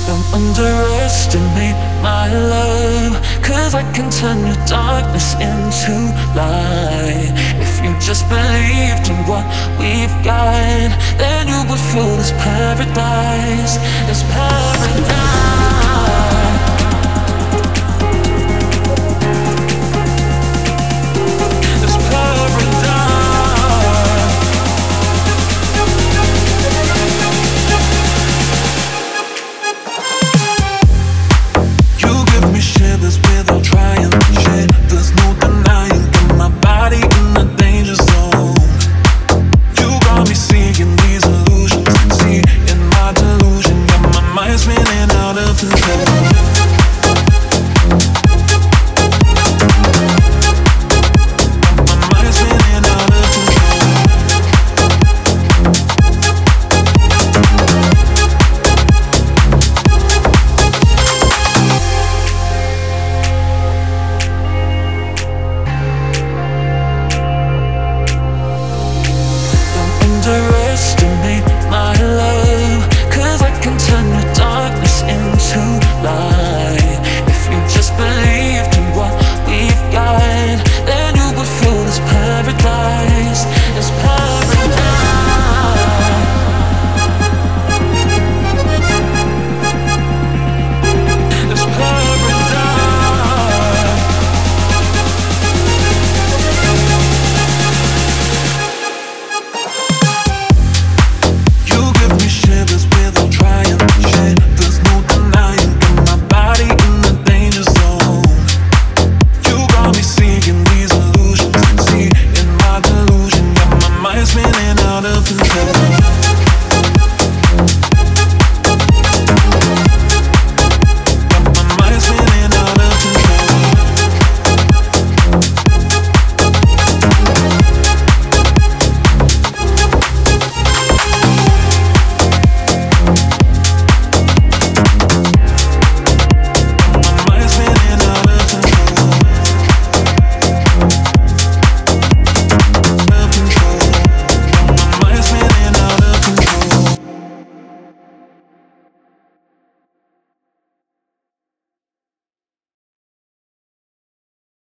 Don't underestimate my love, 'cause I can turn your darkness into light. If you just believed in what we've got, then you would feel this paradise, this paradise.